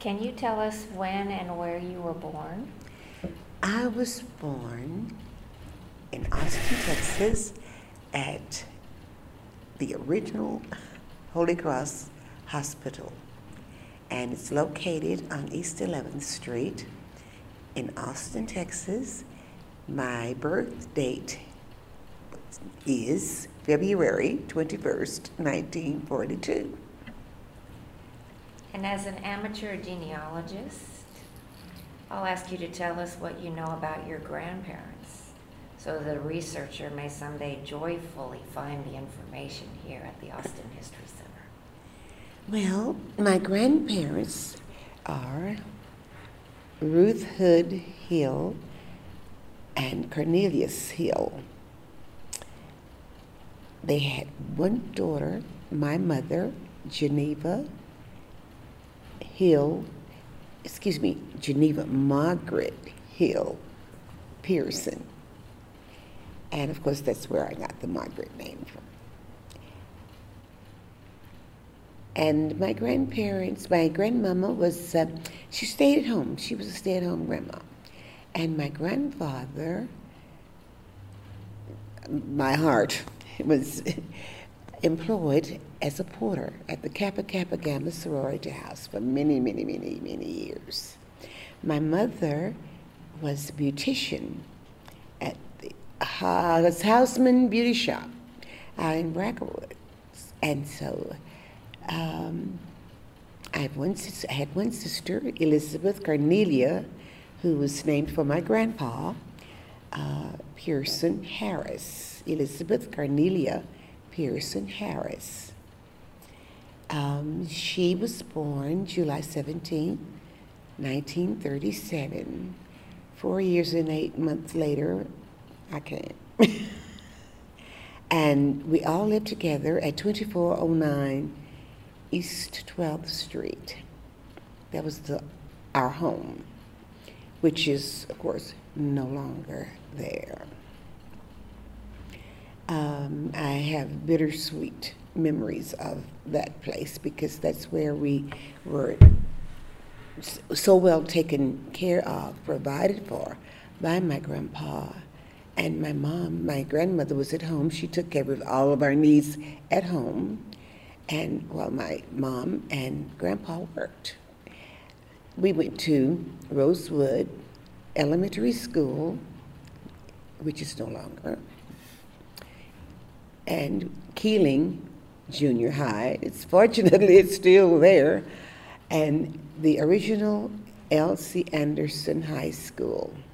Can you tell us when and where you were born? I was born in Austin, Texas, at the original Holy Cross Hospital, and it's located on East 11th Street in Austin, Texas. My birth date is February 21st, 1942. And as an amateur genealogist, I'll ask you to tell us what you know about your grandparents, so the researcher may someday joyfully find the information here at the Austin History Center. Well, my grandparents are Ruth Hood Hill and Cornelius Hill. They had one daughter, my mother, Geneva Margaret Hill Pearson. And of course, that's where I got the Margaret name from. And my grandparents, my grandmama was, she stayed at home. She was a stay-at-home grandma. And my grandfather, my heart, was employed as a porter at the Kappa Kappa Gamma sorority house for many, many, many, many years. My mother was a beautician at the Houseman Beauty Shop out in Brackenwood. And so I had one sister, Elizabeth Cornelia, who was named for my grandpa, Pearson Harris. Elizabeth Cornelia Pearson Harris. She was born July 17, 1937. 4 years and 8 months later, I can't. And we all lived together at 2409 East 12th Street. That was our home, which is, of course, no longer there. I have bittersweet memories of that place because that's where we were so well taken care of, provided for by my grandpa and my mom. My grandmother was at home. She took care of all of our needs at home, and while my mom and grandpa worked. We went to Rosewood Elementary School, which is no longer, and Keeling Junior High. Fortunately, it's still there, and the original L.C. Anderson High School.